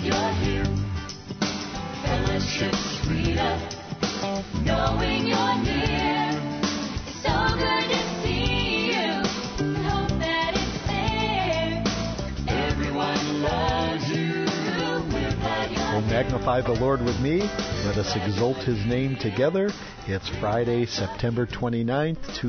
you're here. Fellowship's freedom, knowing you're near. It's so good to see you. Hope that it's there. Everyone loves you. We're glad you're Oh, magnify the Lord with me. Let us exalt His name together. It's Friday, September 29th,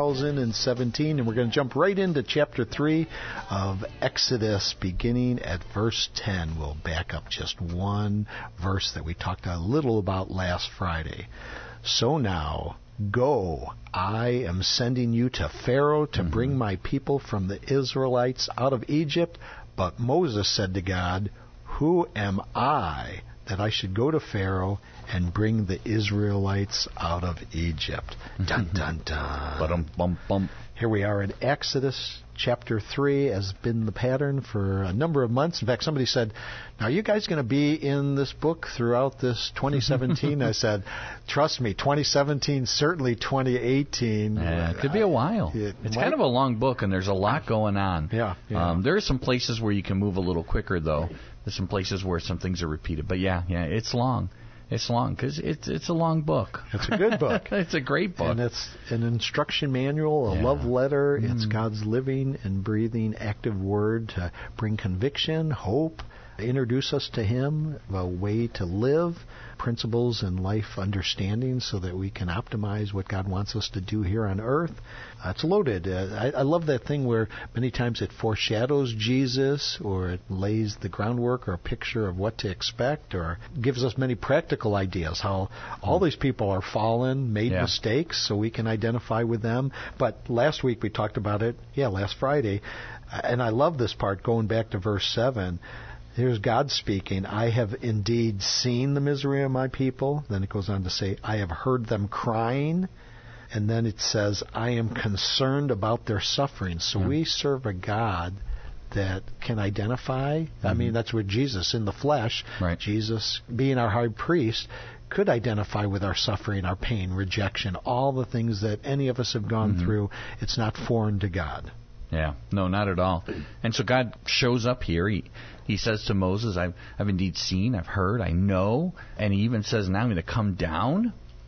2017, and we're going to jump right into chapter 3 of Exodus, beginning at verse 10. We'll back up just one verse that we talked a little about last Friday. So now, go, I am sending you to Pharaoh to bring my people from the Israelites out of Egypt. But Moses said to God, who am I that I should go to Pharaoh and bring the Israelites out of Egypt? Dun, dun, dun. Ba-dum-bum-bum. Here we are in Exodus chapter 3, has been the pattern for a number of months. In fact, somebody said, now are you guys going to be in this book throughout this 2017? I said, trust me, 2017, certainly 2018. It could be a while. It's kind of a long book, and there's a lot going on. Yeah. There are some places where you can move a little quicker, though. There's some places where some things are repeated. But yeah, it's long. It's long because it's a long book. It's a good book. It's a great book. And it's an instruction manual, a love letter. It's God's living and breathing active word to bring conviction, hope, introduce us to Him, a way to live, principles and life understanding so that we can optimize what God wants us to do here on earth. It's loaded. I love that thing where many times it foreshadows Jesus, or it lays the groundwork or a picture of what to expect, or gives us many practical ideas how all these people are fallen, made mistakes, so we can identify with them. But last week we talked about it, last Friday, and I love this part going back to verse 7. Here's God speaking, I have indeed seen the misery of my people. Then it goes on to say, I have heard them crying. And then it says, I am concerned about their suffering. So we serve a God that can identify. I mean, that's where Jesus in the flesh, Jesus being our high priest, could identify with our suffering, our pain, rejection, all the things that any of us have gone through. It's not foreign to God. Yeah, no, not at all. And so God shows up here. He says to Moses, I've indeed seen, I've heard, I know. And he even says, now I'm going to come down.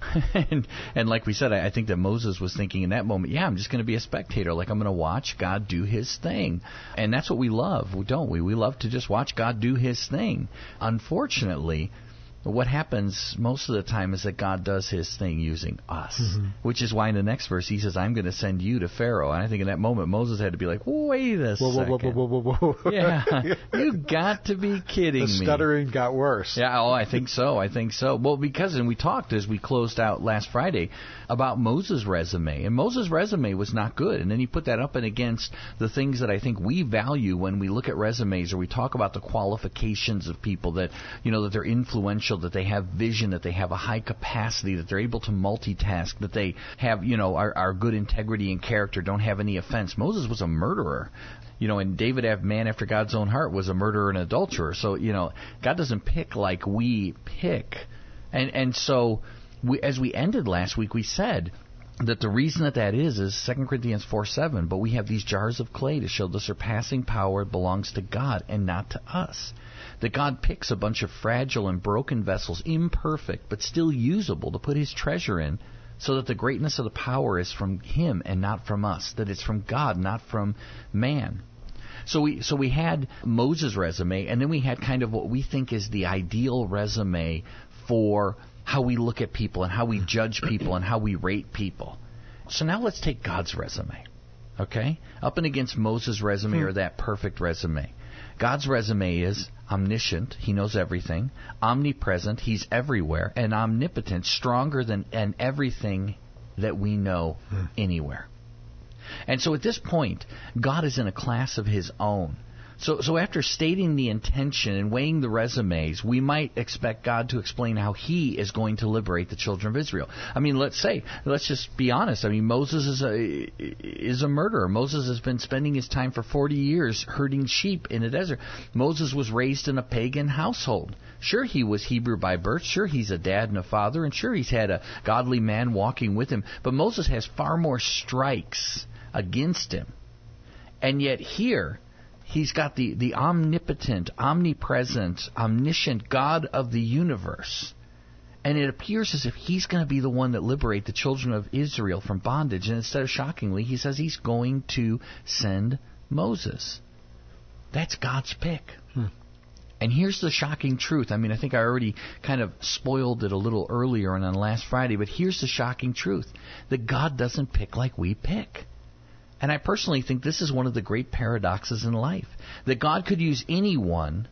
and like we said, I think that Moses was thinking in that moment, I'm just going to be a spectator. Like, I'm going to watch God do His thing. And that's what we love, don't we? We love to just watch God do His thing. Unfortunately, what happens most of the time is that God does His thing using us, which is why in the next verse He says, I'm going to send you to Pharaoh. And I think in that moment Moses had to be like, wait a second. Whoa. Yeah, you got to be kidding me. The stuttering got worse. Yeah, I think so. Well, and we talked as we closed out last Friday about Moses' resume. And Moses' resume was not good. And then he put that up and against the things that I think we value when we look at resumes, or we talk about the qualifications of people that, that they're influential, that they have vision, that they have a high capacity, that they're able to multitask, that they have, are good integrity and character, don't have any offense. Moses was a murderer. And David, man after God's own heart, was a murderer and adulterer. So, God doesn't pick like we pick. And so, as we ended last week, we said that the reason that is 2 Corinthians 4:7, but we have these jars of clay to show the surpassing power belongs to God and not to us. That God picks a bunch of fragile and broken vessels, imperfect but still usable, to put His treasure in, so that the greatness of the power is from Him and not from us, that it's from God, not from man. So we had Moses' resume, and then we had kind of what we think is the ideal resume for how we look at people and how we judge people and how we rate people. So now let's take God's resume, okay? Up and against Moses' resume, or that perfect resume. God's resume is omniscient, He knows everything, omnipresent, He's everywhere, and omnipotent, stronger than everything that we know anywhere. And so at this point, God is in a class of His own. So after stating the intention and weighing the resumes, we might expect God to explain how He is going to liberate the children of Israel. I mean, let's just be honest. I mean, Moses is a murderer. Moses has been spending his time for 40 years herding sheep in the desert. Moses was raised in a pagan household. Sure, he was Hebrew by birth. Sure, he's a dad and a father. And sure, he's had a godly man walking with him. But Moses has far more strikes against him. And yet here, He's got the omnipotent, omnipresent, omniscient God of the universe. And it appears as if he's going to be the one that liberate the children of Israel from bondage. And instead of shockingly, he says he's going to send Moses. That's God's pick. And here's the shocking truth. I mean, I think I already kind of spoiled it a little earlier and on last Friday, but here's the shocking truth. That God doesn't pick like we pick. And I personally think this is one of the great paradoxes in life. That God could use anyone,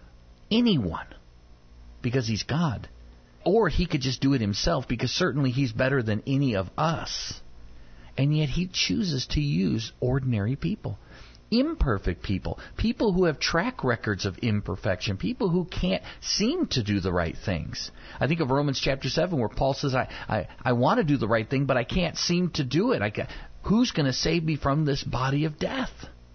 because he's God. Or he could just do it himself, because certainly he's better than any of us. And yet he chooses to use ordinary people. Imperfect people. People who have track records of imperfection. People who can't seem to do the right things. I think of Romans chapter 7 where Paul says, I want to do the right thing, but I can't seem to do it. Who's going to save me from this body of death?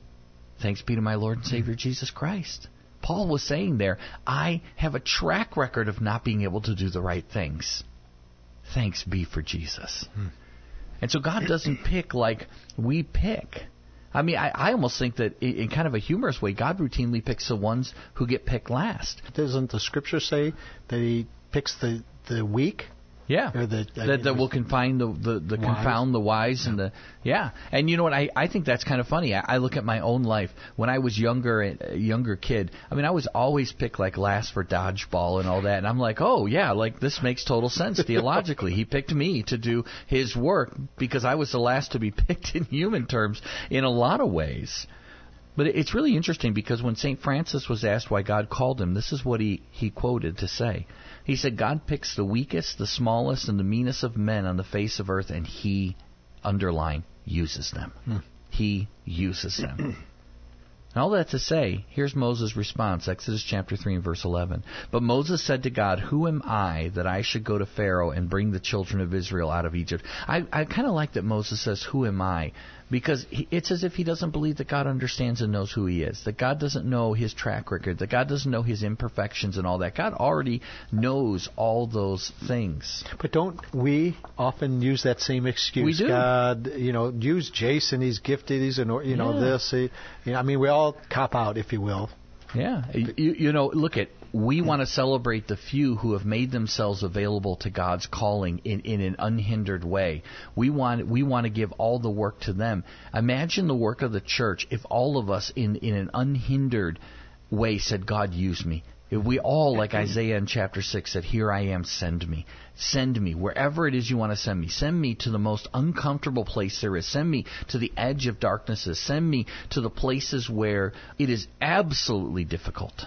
Thanks be to my Lord and Savior Jesus Christ. Paul was saying there, I have a track record of not being able to do the right things. Thanks be for Jesus. And so God doesn't pick like we pick. I mean, I almost think that in kind of a humorous way, God routinely picks the ones who get picked last. Doesn't the Scripture say that he picks the weak? Yeah, or that will confine the confound the wise, and and you know what, I think that's kind of funny. I look at my own life when I was a younger kid. I mean, I was always picked like last for dodgeball and all that, and I'm like, oh yeah, like this makes total sense theologically. He picked me to do his work because I was the last to be picked in human terms in a lot of ways. But it's really interesting because when St. Francis was asked why God called him, this is what he quoted to say. He said, God picks the weakest, the smallest, and the meanest of men on the face of earth, and he, underline, uses them. He uses them. And all that to say, here's Moses' response, Exodus chapter 3 and verse 11. But Moses said to God, who am I that I should go to Pharaoh and bring the children of Israel out of Egypt? I kind of like that Moses says, who am I? Because it's as if he doesn't believe that God understands and knows who he is, that God doesn't know his track record, that God doesn't know his imperfections and all that. God already knows all those things. But don't we often use that same excuse? We do. God, use Jason, he's gifted, he's this. I mean, we all cop out, if you will. Yeah. Look at, we want to celebrate the few who have made themselves available to God's calling in an unhindered way. We want to give all the work to them. Imagine the work of the church if all of us in an unhindered way said, God, use me. If we all, like Isaiah in chapter 6, said, here I am, send me. Send me. Wherever it is you want to send me. Send me to the most uncomfortable place there is. Send me to the edge of darknesses. Send me to the places where it is absolutely difficult.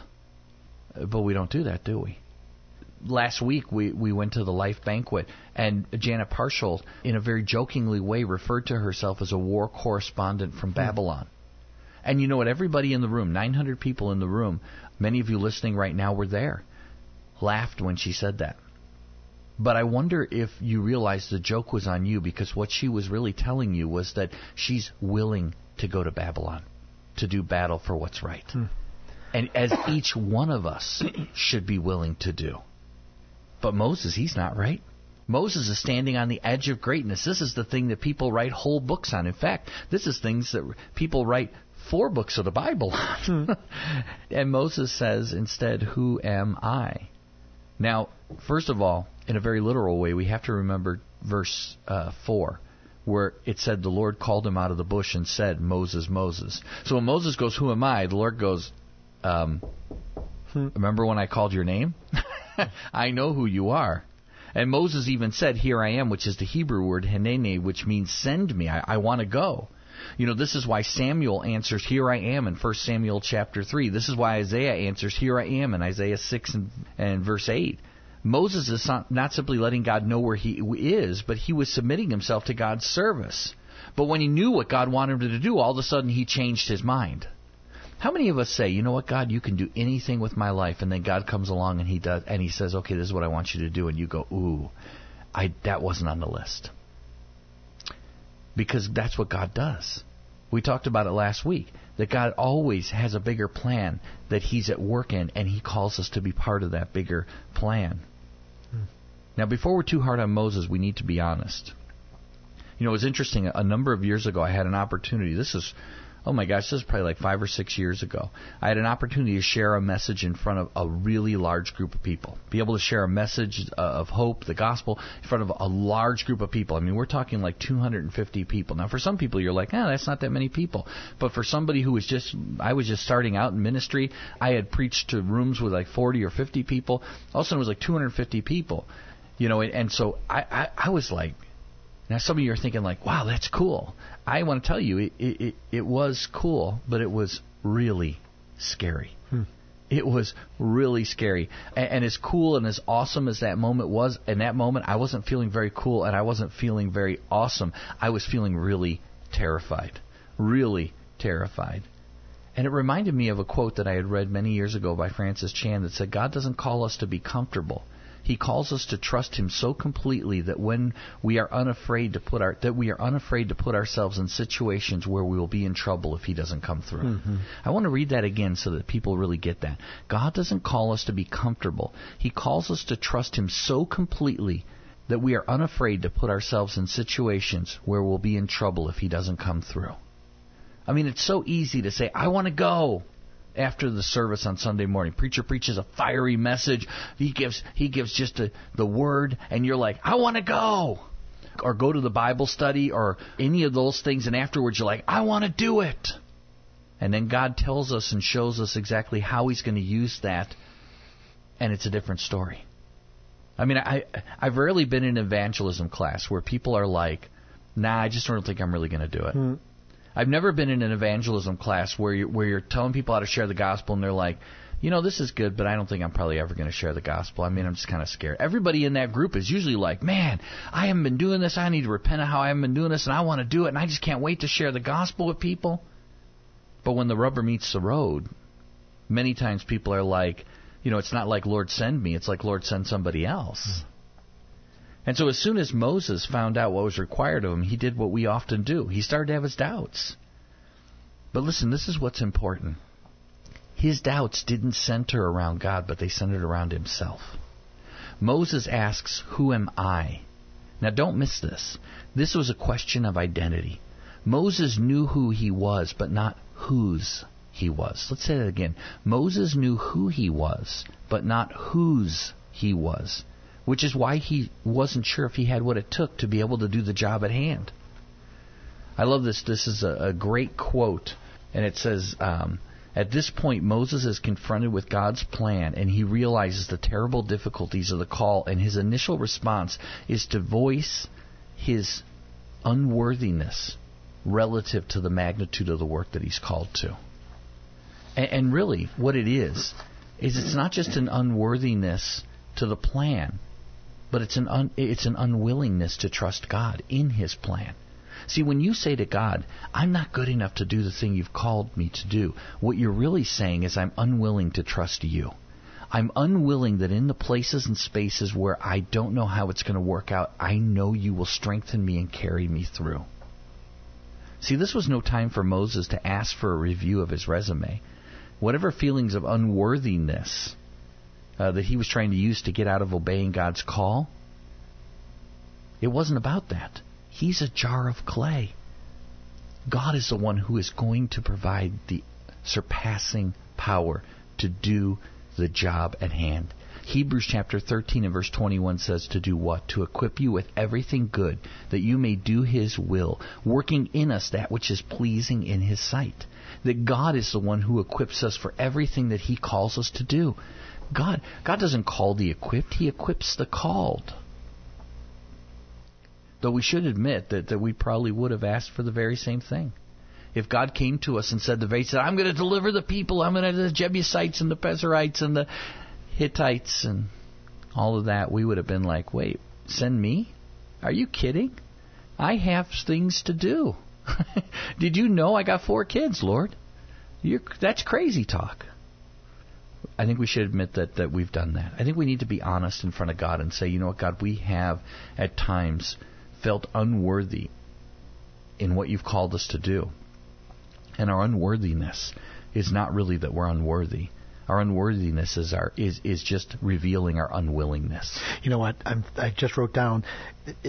But we don't do that, do we? Last week we went to the Life Banquet, and Janet Parshall, in a very jokingly way, referred to herself as a war correspondent from Babylon. And you know what? Everybody in the room, 900 people in the room, many of you listening right now were there, laughed when she said that. But I wonder if you realize the joke was on you, because what she was really telling you was that she's willing to go to Babylon to do battle for what's right. And as each one of us should be willing to do. But Moses, he's not, right? Moses is standing on the edge of greatness. This is the thing that people write whole books on. In fact, this is things that people write 4 books of the Bible on. And Moses says instead, who am I? Now, first of all, in a very literal way, we have to remember verse 4, where it said the Lord called him out of the bush and said, Moses, Moses. So when Moses goes, who am I? The Lord goes, remember when I called your name? I know who you are. And Moses even said, here I am, which is the Hebrew word henene, which means send me. I want to go. This is why Samuel answers, here I am, in 1 Samuel chapter 3. This is why Isaiah answers, here I am, in Isaiah 6 and verse 8. Moses is not simply letting God know where he is, but he was submitting himself to God's service. But when he knew what God wanted him to do, all of a sudden he changed his mind. How many of us say, you know what, God, you can do anything with my life, and then God comes along and he says, okay, this is what I want you to do, and you go, ooh, that wasn't on the list. Because that's what God does. We talked about it last week, that God always has a bigger plan that he's at work in, and he calls us to be part of that bigger plan. Now, before we're too hard on Moses, we need to be honest. It was interesting. A number of years ago, I had an opportunity. This is oh my gosh, this is probably like 5 or 6 years ago. I had an opportunity to share a message in front of a really large group of people. Be able to share a message of hope, the gospel, in front of a large group of people. I mean, we're talking like 250 people. Now, for some people, you're like, that's not that many people. But for somebody who was I was just starting out in ministry, I had preached to rooms with like 40 or 50 people. All of a sudden, it was like 250 people. And so I was like, now some of you are thinking like, wow, that's cool. I want to tell you, it was cool, but it was really scary. It was really scary. And as cool and as awesome as that moment was, in that moment, I wasn't feeling very cool and I wasn't feeling very awesome. I was feeling really terrified. Really terrified. And it reminded me of a quote that I had read many years ago by Francis Chan that said, God doesn't call us to be comfortable. He calls us to trust Him so completely that when we are unafraid to put ourselves in situations where we will be in trouble if He doesn't come through. I want to read that again so that people really get that. God doesn't call us to be comfortable. He calls us to trust Him so completely that we are unafraid to put ourselves in situations where we'll be in trouble if He doesn't come through. I mean, it's so easy to say, I want to go. After the service on Sunday morning, preacher preaches a fiery message. He gives just the word, and you're like, I want to go. Or go to the Bible study or any of those things, and afterwards you're like, I want to do it. And then God tells us and shows us exactly how He's going to use that, and it's a different story. I mean, I've rarely been in an evangelism class where people are like, I just don't think I'm really going to do it. I've never been in an evangelism class where you're telling people how to share the gospel, and they're like, this is good, but I don't think I'm probably ever going to share the gospel. I mean, I'm just kind of scared. Everybody in that group is usually like, man, I haven't been doing this. I need to repent of how I haven't been doing this, and I want to do it, and I just can't wait to share the gospel with people. But when the rubber meets the road, many times people are like, it's not like, Lord, send me. It's like, Lord, send somebody else. And so as soon as Moses found out what was required of him, he did what we often do. He started to have his doubts. But listen, this is what's important. His doubts didn't center around God, but they centered around himself. Moses asks, who am I? Now don't miss this. This was a question of identity. Moses knew who he was, but not whose he was. Let's say that again. Moses knew who he was, but not whose he was. Which is why he wasn't sure if he had what it took to be able to do the job at hand. I love this. This is a great quote. And it says, at this point, Moses is confronted with God's plan, and he realizes the terrible difficulties of the call, and his initial response is to voice his unworthiness relative to the magnitude of the work that he's called to. And really, what it is it's not just an unworthiness to the plan, but it's an unwillingness to trust God in His plan. See, when you say to God, I'm not good enough to do the thing you've called me to do, what you're really saying is I'm unwilling to trust you. I'm unwilling that in the places and spaces where I don't know how it's going to work out, I know you will strengthen me and carry me through. See, this was no time for Moses to ask for a review of his resume. Whatever feelings of unworthiness that he was trying to use to get out of obeying God's call, it wasn't about that. He's a jar of clay. God is the one who is going to provide the surpassing power to do the job at hand. Hebrews chapter 13 and verse 21 says to do what? To equip you with everything good, that you may do His will, working in us that which is pleasing in His sight. That God is the one who equips us for everything that He calls us to do. God doesn't call the equipped, He equips the called. Though we should admit that we probably would have asked for the very same thing. If God came to us and said, I'm going to deliver the people, I'm going to the Jebusites and the Pezerites and the Hittites and all of that, we would have been like, wait, send me? Are you kidding? I have things to do. Did you know I got 4 kids, Lord? That's crazy talk. I think we should admit that we've done that. I think we need to be honest in front of God and say, you know what, God, we have at times felt unworthy in what you've called us to do. And our unworthiness is not really that we're unworthy. Our unworthiness is just revealing our unwillingness. You know what? I just wrote down, it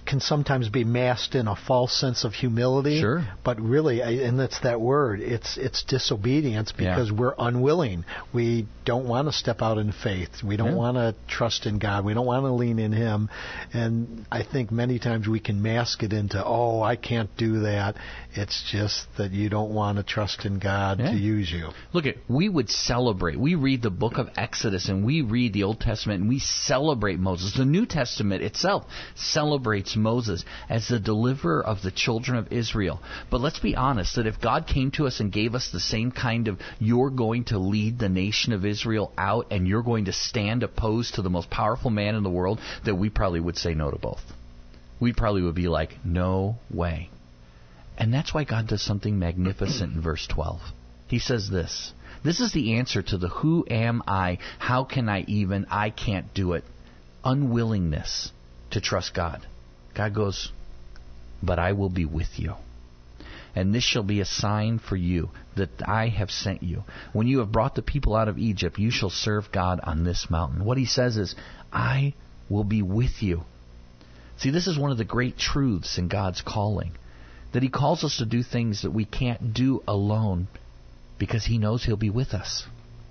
can sometimes be masked in a false sense of humility. Sure. But really, and that's that word, it's disobedience because we're unwilling. We don't want to step out in faith. We don't want to trust in God. We don't want to lean in Him. And I think many times we can mask it into, oh, I can't do that. It's just that you don't want to trust in God to use you. Look, we would celebrate. We read the book of Exodus and we read the Old Testament and we celebrate Moses. The New Testament itself celebrates Moses as the deliverer of the children of Israel. But let's be honest, that if God came to us and gave us the same kind of, you're going to lead the nation of Israel out and you're going to stand opposed to the most powerful man in the world, that we probably would say no to both. We probably would be like, no way. And that's why God does something magnificent in verse 12. He says this. This is the answer to the who am I, how can I can't do it, unwillingness to trust God. God goes, but I will be with you. And this shall be a sign for you that I have sent you. When you have brought the people out of Egypt, you shall serve God on this mountain. What he says is, I will be with you. See, this is one of the great truths in God's calling, that He calls us to do things that we can't do alone because He knows He'll be with us.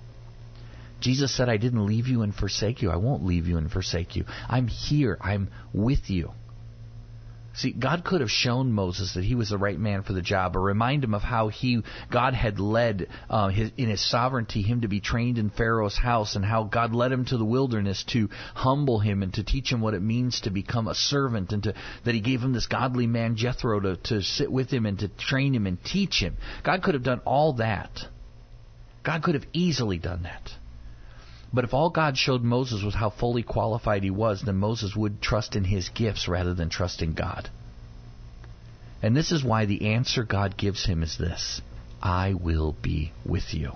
Jesus said, I didn't leave you and forsake you. I won't leave you and forsake you. I'm here. I'm with you. See, God could have shown Moses that he was the right man for the job, or remind him of how God had led in His sovereignty him to be trained in Pharaoh's house, and how God led him to the wilderness to humble him and to teach him what it means to become a servant, and that He gave him this godly man Jethro to sit with him and to train him and teach him. God could have done all that. God could have easily done that. But if all God showed Moses was how fully qualified he was, then Moses would trust in his gifts rather than trust in God. And this is why the answer God gives him is this: I will be with you.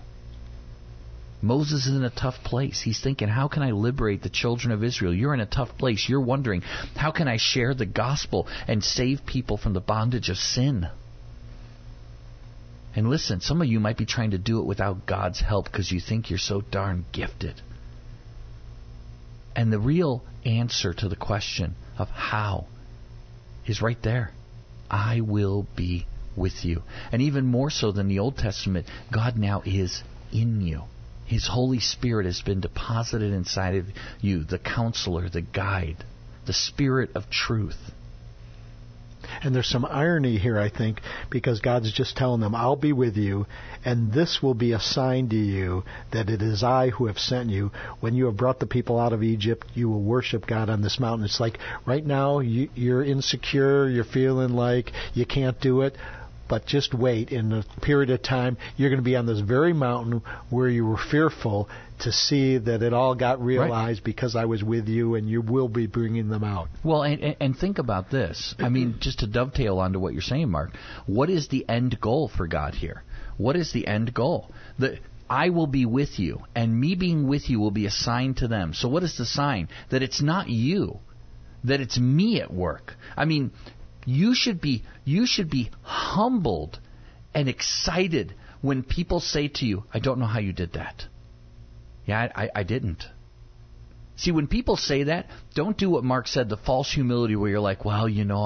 Moses is in a tough place. He's thinking, how can I liberate the children of Israel? You're in a tough place. You're wondering, how can I share the gospel and save people from the bondage of sin? And listen, some of you might be trying to do it without God's help because you think you're so darn gifted. And the real answer to the question of how is right there. I will be with you. And even more so than the Old Testament, God now is in you. His Holy Spirit has been deposited inside of you, the counselor, the guide, the Spirit of truth. And there's some irony here, I think, because God's just telling them, I'll be with you, and this will be a sign to you that it is I who have sent you. When you have brought the people out of Egypt, you will worship God on this mountain. It's like right now you're insecure, you're feeling like you can't do it, but just wait. In a period of time, you're going to be on this very mountain where you were fearful, to see that it all got realized because I was with you, and you will be bringing them out. Well, and think about this. I mean, just to dovetail onto what you're saying, Mark, what is the end goal for God here? What is the end goal? I will be with you, and me being with you will be a sign to them. So what is the sign? That it's not you, that it's me at work. I mean, you should be humbled and excited when people say to you, I don't know how you did that. Yeah, I didn't. See, when people say that, don't do what Mark said, the false humility where you're like, well,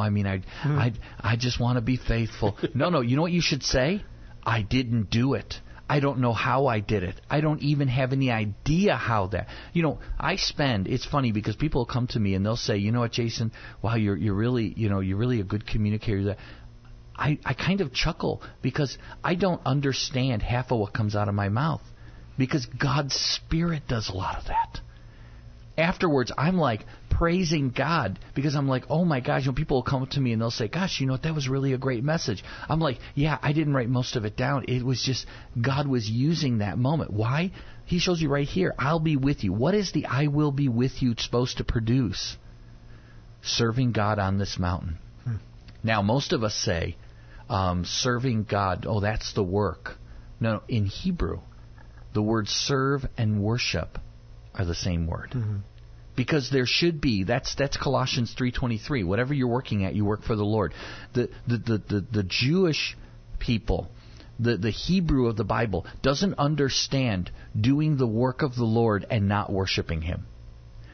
I just want to be faithful. No, you know what you should say? I didn't do it. I don't know how I did it. I don't even have any idea how that. It's funny because people will come to me and they'll say, you know what, Jason, wow, you're really a good communicator. I kind of chuckle because I don't understand half of what comes out of my mouth, because God's Spirit does a lot of that. Afterwards, I'm like praising God because I'm like, oh my gosh, people will come to me and they'll say, gosh, that was really a great message. I'm like, yeah, I didn't write most of it down. It was just God was using that moment. Why? He shows you right here, I'll be with you. What is the I will be with you supposed to produce? Serving God on this mountain. Now, most of us say, serving God, oh, that's the work. No, in Hebrew, the words serve and worship are the same word. Mm-hmm. Because there should be, that's Colossians 3:23. Whatever you're working at, you work for the Lord. The Jewish people, the Hebrew of the Bible, doesn't understand doing the work of the Lord and not worshiping Him.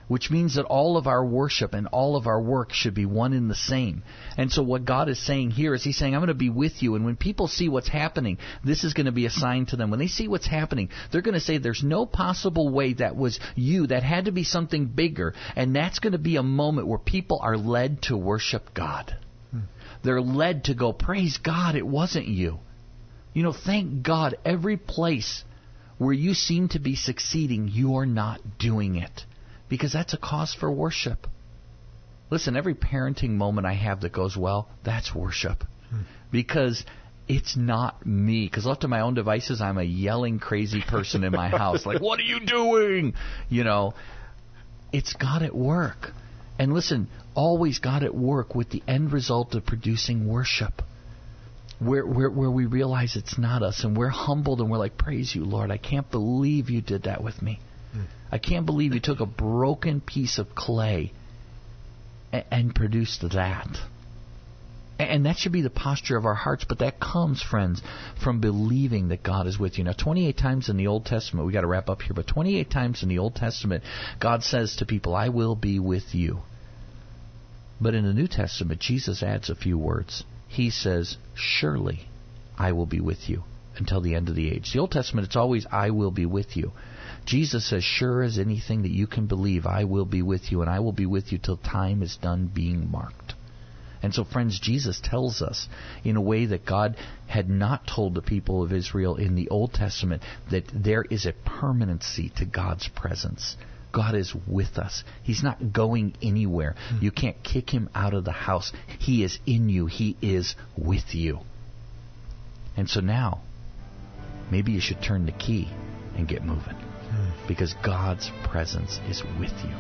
which means that all of our worship and all of our work should be one and the same. And so what God is saying here is He's saying, I'm going to be with you. And when people see what's happening, this is going to be a sign to them. When they see what's happening, they're going to say there's no possible way that was you. That had to be something bigger. And that's going to be a moment where people are led to worship God. They're led to go, praise God, it wasn't you. You know, thank God every place where you seem to be succeeding, you're not doing it. Because that's a cause for worship. Listen, every parenting moment I have that goes well, that's worship. Because it's not me. Because left to my own devices, I'm a yelling crazy person in my house. Like, what are you doing? You know, it's God at work. And listen, always God at work with the end result of producing worship. Where we realize it's not us. And we're humbled and we're like, praise you, Lord. I can't believe you did that with me. I can't believe you took a broken piece of clay and produced that. And that should be the posture of our hearts. But that comes, friends, from believing that God is with you. Now, 28 times in the Old Testament, we got to wrap up here, but 28 times in the Old Testament, God says to people, I will be with you. But in the New Testament, Jesus adds a few words. He says, surely I will be with you until the end of the age. The Old Testament, it's always, I will be with you. Jesus says, sure as anything that you can believe, I will be with you, and I will be with you till time is done being marked. And so, friends, Jesus tells us in a way that God had not told the people of Israel in the Old Testament that there is a permanency to God's presence. God is with us. He's not going anywhere. You can't kick Him out of the house. He is in you. He is with you. And so now, maybe you should turn the key and get moving. Because God's presence is with you.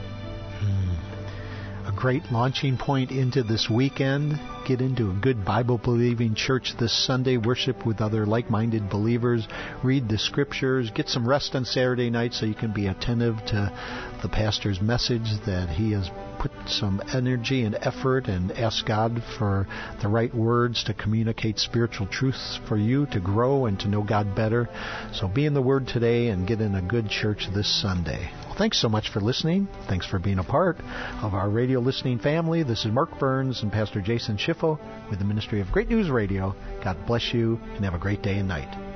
A great launching point into this weekend. Get into a good Bible-believing church this Sunday. Worship with other like-minded believers. Read the Scriptures. Get some rest on Saturday night so you can be attentive to the pastor's message, that he has put some energy and effort, and ask God for the right words to communicate spiritual truths for you to grow and to know God better. So be in the Word today and get in a good church this Sunday. Well, thanks so much for listening. Thanks for being a part of our radio listening family. This is Mark Burns and Pastor Jason Schiffo with the Ministry of Great News Radio. God bless you and have a great day and night.